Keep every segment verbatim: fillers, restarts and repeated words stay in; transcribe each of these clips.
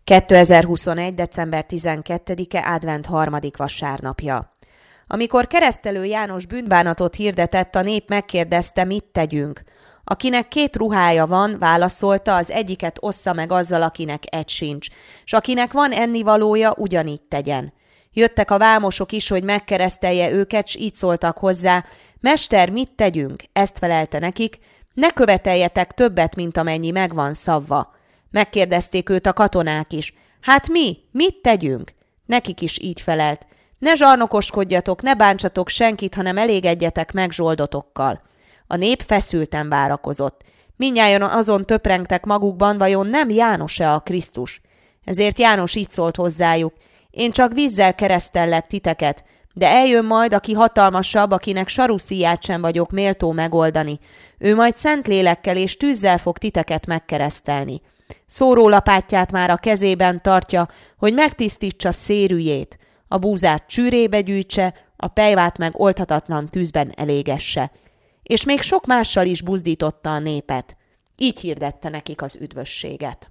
kétezer-huszonegy. december tizenkettedike advent harmadik vasárnapja. Amikor Keresztelő János bűnbánatot hirdetett, a nép megkérdezte, mit tegyünk. Akinek két ruhája van, válaszolta, az egyiket ossza meg azzal, akinek egy sincs, s akinek van ennivalója, ugyanígy tegyen. Jöttek a vámosok is, hogy megkeresztelje őket, s így szóltak hozzá, Mester, mit tegyünk? Ezt felelte nekik, ne követeljetek többet, mint amennyi megvan szabva. Megkérdezték őt a katonák is. Hát mi? Mit tegyünk? Nekik is így felelt. Ne zsarnokoskodjatok, ne bántsatok senkit, hanem elégedjetek meg zsoldotokkal. A nép feszülten várakozott. Mindnyájan azon töprengtek magukban, vajon nem János-e a Krisztus? Ezért János így szólt hozzájuk. Én csak vízzel keresztellek titeket, de eljön majd, aki hatalmasabb, akinek saruszíját sem vagyok méltó megoldani. Ő majd Szentlélekkel és tűzzel fog titeket megkeresztelni. Szórólapátját már a kezében tartja, hogy megtisztítsa szérűjét, a búzát csűrébe gyűjtse, a pejvát meg oldhatatlan tűzben elégesse. És még sok mással is buzdította a népet. Így hirdette nekik az üdvösséget.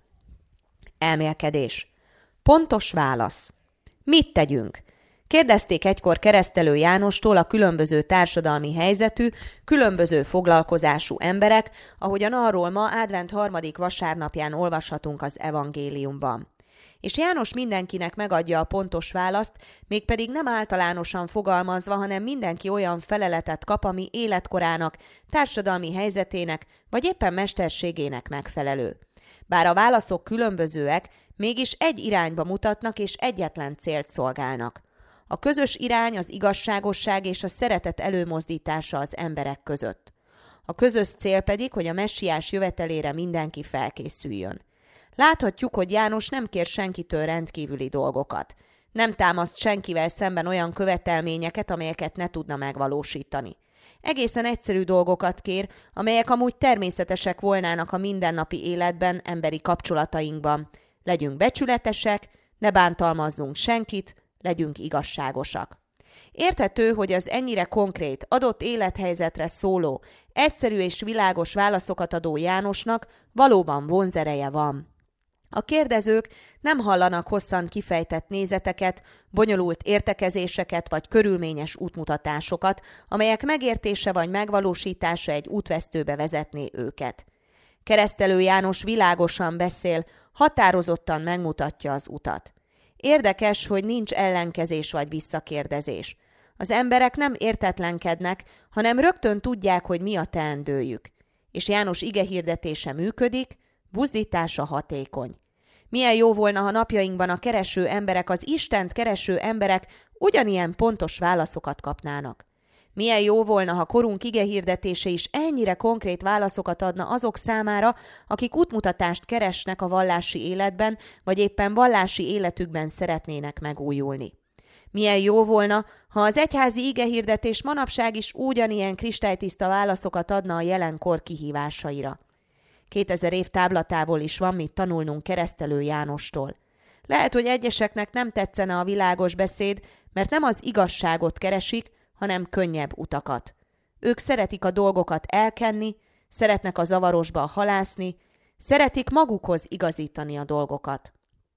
Elmélkedés. Pontos válasz. Mit tegyünk? Kérdezték egykor Keresztelő Jánostól a különböző társadalmi helyzetű, különböző foglalkozású emberek, ahogyan arról ma advent harmadik vasárnapján olvashatunk az evangéliumban. És János mindenkinek megadja a pontos választ, mégpedig nem általánosan fogalmazva, hanem mindenki olyan feleletet kap, ami életkorának, társadalmi helyzetének vagy éppen mesterségének megfelelő. Bár a válaszok különbözőek, mégis egy irányba mutatnak és egyetlen célt szolgálnak. A közös irány az igazságosság és a szeretet előmozdítása az emberek között. A közös cél pedig, hogy a messiás jövetelére mindenki felkészüljön. Láthatjuk, hogy János nem kér senkitől rendkívüli dolgokat. Nem támaszt senkivel szemben olyan követelményeket, amelyeket ne tudna megvalósítani. Egészen egyszerű dolgokat kér, amelyek amúgy természetesek volnának a mindennapi életben, emberi kapcsolatainkban. Legyünk becsületesek, ne bántalmazzunk senkit, legyünk igazságosak. Érthető, hogy az ennyire konkrét, adott élethelyzetre szóló, egyszerű és világos válaszokat adó Jánosnak valóban vonzereje van. A kérdezők nem hallanak hosszan kifejtett nézeteket, bonyolult értekezéseket vagy körülményes útmutatásokat, amelyek megértése vagy megvalósítása egy útvesztőbe vezetné őket. Keresztelő János világosan beszél, határozottan megmutatja az utat. Érdekes, hogy nincs ellenkezés vagy visszakérdezés. Az emberek nem értetlenkednek, hanem rögtön tudják, hogy mi a teendőjük. És János igehirdetése működik, buzdítása hatékony. Milyen jó volna, ha napjainkban a kereső emberek, az Istent kereső emberek ugyanilyen pontos válaszokat kapnának. Milyen jó volna, ha korunk igehirdetése is ennyire konkrét válaszokat adna azok számára, akik útmutatást keresnek a vallási életben, vagy éppen vallási életükben szeretnének megújulni. Milyen jó volna, ha az egyházi igehirdetés manapság is ugyanilyen kristálytiszta válaszokat adna a jelenkor kihívásaira. Kétezer év táblatából is van mit tanulnunk Keresztelő Jánostól. Lehet, hogy egyeseknek nem tetszene a világos beszéd, mert nem az igazságot keresik, hanem könnyebb utakat. Ők szeretik a dolgokat elkenni, szeretnek a zavarosba halászni, szeretik magukhoz igazítani a dolgokat.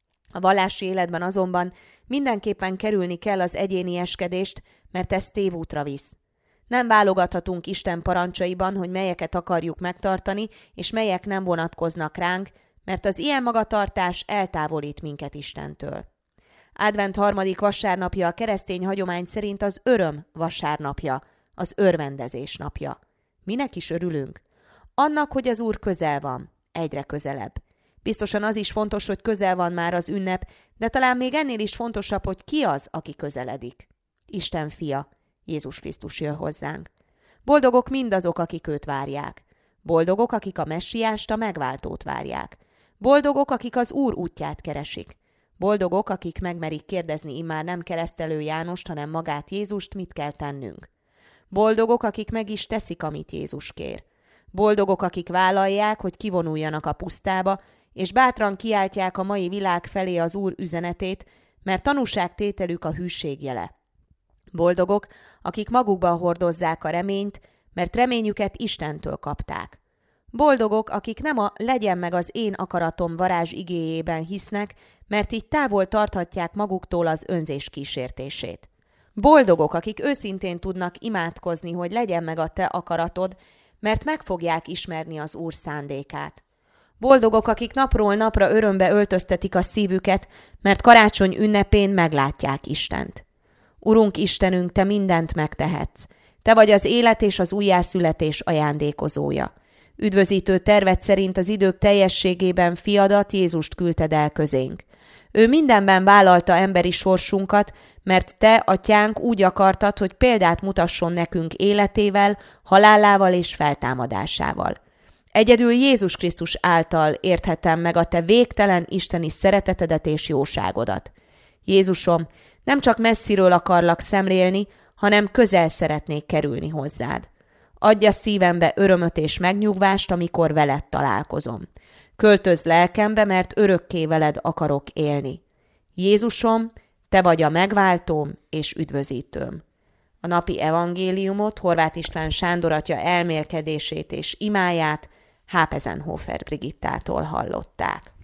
A vallási életben azonban mindenképpen kerülni kell az egyénieskedést, mert ez tévútra visz. Nem válogathatunk Isten parancsaiban, hogy melyeket akarjuk megtartani, és melyek nem vonatkoznak ránk, mert az ilyen magatartás eltávolít minket Istentől. Advent harmadik vasárnapja a keresztény hagyomány szerint az öröm vasárnapja, az örvendezés napja. Minek is örülünk? Annak, hogy az Úr közel van, egyre közelebb. Biztosan az is fontos, hogy közel van már az ünnep, de talán még ennél is fontosabb, hogy ki az, aki közeledik. Isten fia, Jézus Krisztus jön hozzánk. Boldogok mindazok, akik őt várják. Boldogok, akik a messiást, a megváltót várják. Boldogok, akik az Úr útját keresik. Boldogok, akik megmerik kérdezni immár nem Keresztelő Jánost, hanem magát Jézust, mit kell tennünk. Boldogok, akik meg is teszik, amit Jézus kér. Boldogok, akik vállalják, hogy kivonuljanak a pusztába, és bátran kiáltják a mai világ felé az Úr üzenetét, mert tanúságtételük a hűség jele. Boldogok, akik magukban hordozzák a reményt, mert reményüket Istentől kapták. Boldogok, akik nem a legyen meg az én akaratom varázs igéjében hisznek, mert így távol tarthatják maguktól az önzés kísértését. Boldogok, akik őszintén tudnak imádkozni, hogy legyen meg a te akaratod, mert meg fogják ismerni az Úr szándékát. Boldogok, akik napról napra örömbe öltöztetik a szívüket, mert karácsony ünnepén meglátják Istent. Urunk Istenünk, te mindent megtehetsz. Te vagy az élet és az újjászületés ajándékozója. Üdvözítő terved szerint az idők teljességében fiadat, Jézust küldted el közénk. Ő mindenben vállalta emberi sorsunkat, mert te, atyánk, úgy akartad, hogy példát mutasson nekünk életével, halálával és feltámadásával. Egyedül Jézus Krisztus által érthetem meg a te végtelen isteni szeretetedet és jóságodat. Jézusom, nem csak messziről akarlak szemlélni, hanem közel szeretnék kerülni hozzád. Adj a szívembe örömöt és megnyugvást, amikor veled találkozom. Költözz lelkembe, mert örökké veled akarok élni. Jézusom, te vagy a megváltóm és üdvözítőm. A napi evangéliumot, Horváth István Sándor atya elmélkedését és imáját Hápezenhofer Brigittától hallották.